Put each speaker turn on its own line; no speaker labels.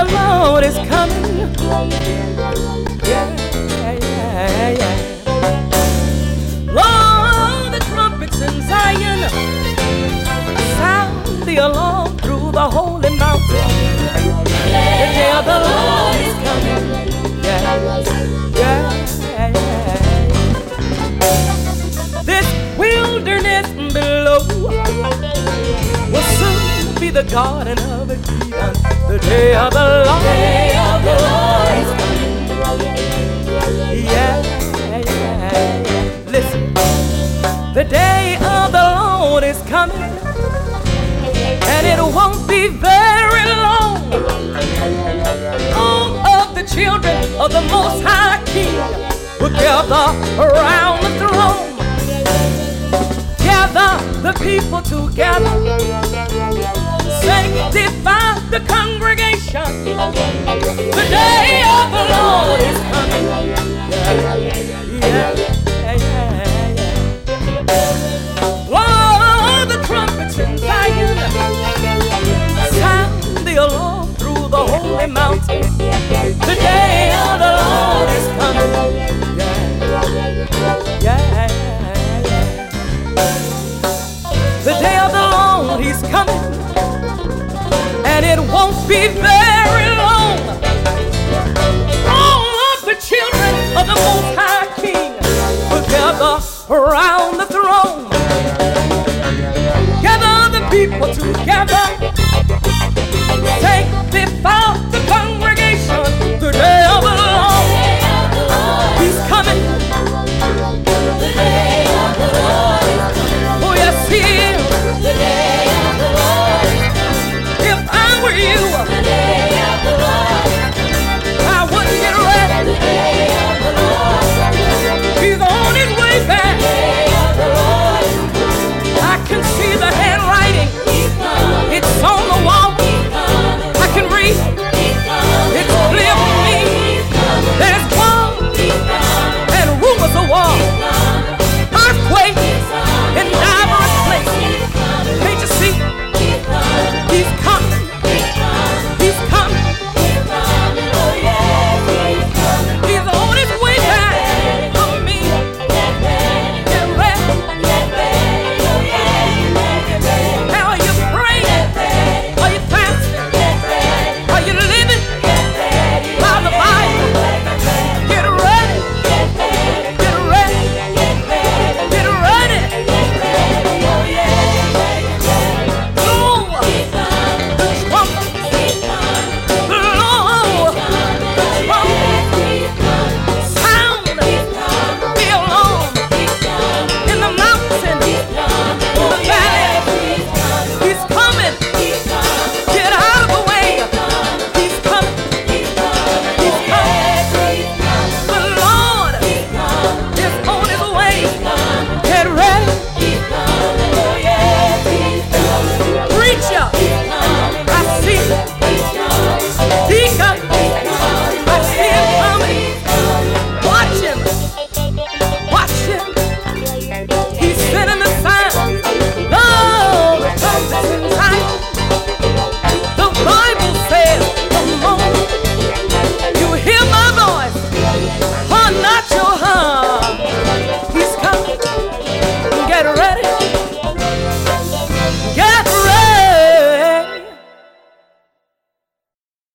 the Lord is coming. Yeah, yeah, yeah. Blow the trumpets in Zion, sound the alarm through the holy mountain. The day of the Lord is coming. Yeah, yeah, yeah. This wilderness below will soon be the garden of Eden. The day of the Lord, is coming. Yeah, yeah. Listen, the day of the Lord is coming, and it won't be very long. All of the children of the Most High King will gather around the throne. Gather the people together, sanctify the congregation. The day of the Lord is coming. Yeah, yeah, yeah, yeah. Blow the trumpets in Zion, sound the alarm through the holy mountain. The day of the Lord is coming. Yeah, yeah, yeah. The day of the Lord, He's coming, and it won't be very long. All of the children of the Most High King will gather around the throne. Gather the people together, sanctify the congregation. The day of the Lord, He's coming. The day of the Lord, oh yes, He is. The day of the Lord, if I were you, the day of the Lord, I wouldn't get ready. The day of the Lord, He's on His way back. The day of the Lord, I can see the handwriting. It's on the wall. I can read. It's clear for me. There's war and rumors of war, earthquake in diverse places. Can't you see? He's coming. He's coming. He's on His way back for me. Get ready. How are you praying? Are you fasting? Are you living by the Bible? Get ready. Get ready. Get ready. Blow the trumpet. Blow the trumpet. Sound the alarm in the mountain, in the valley. He's coming. Get out of the way. He's coming. He's coming. The Lord is on His way. Get ready. Preacher, I see Deacon, I see him coming. Watch him. Watch him. He's sending the sign. Love comes in time. The Bible says, come on, you hear my voice, harden not your heart. He's coming. Get ready.